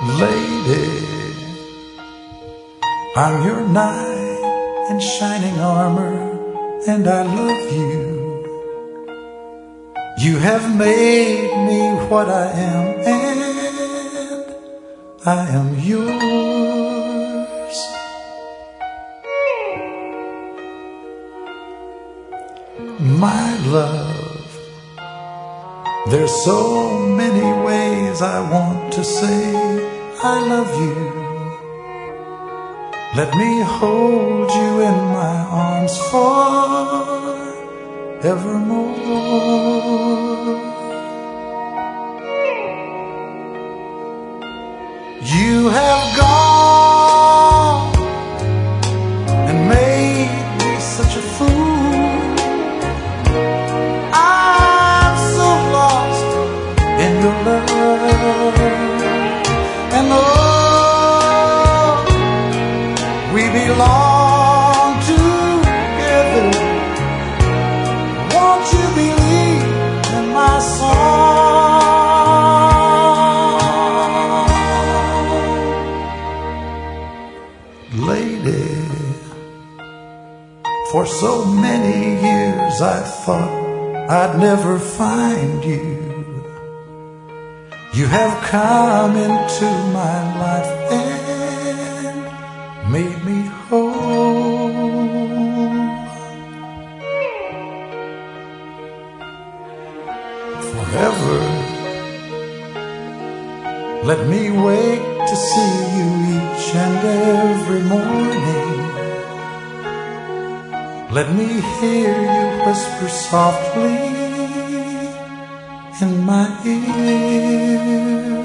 Lady, I'm your knight in shining armor, and I love you. You have made me what I am, and I am yours. My love, there's so many ways I want to say I love you. Let me hold you in my arms forevermore. You have gone and made me such a fool. I'm so lost in your love. And oh, we belong together. Won't you believe in my song? Lady, for so many years I thought I'd never find you. You have come into my life and made me whole. Forever, let me wake to see you each and every morning. Let me hear you whisper softly in my ear.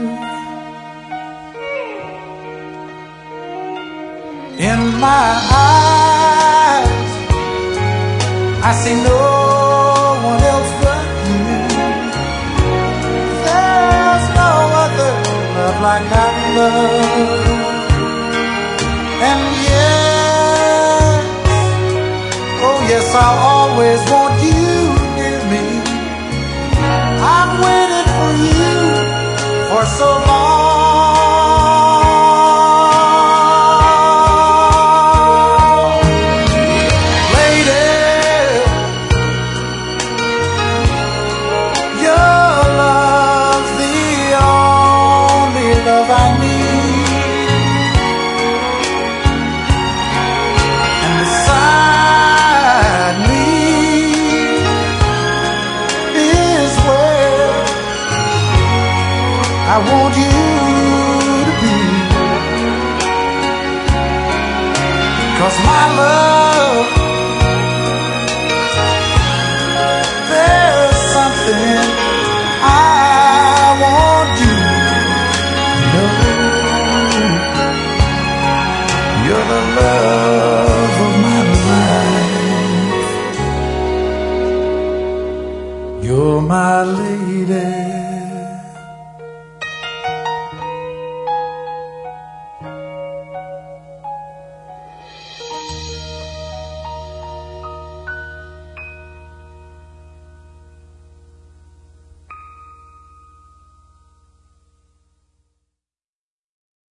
In my eyes, I see no one else but you. There's no other love like I love. And yes, oh yes, I'll always want you near me. I've waited for you for so long. Lady, your love's the only love I need. And beside me is where I want you to be. 'Cause my love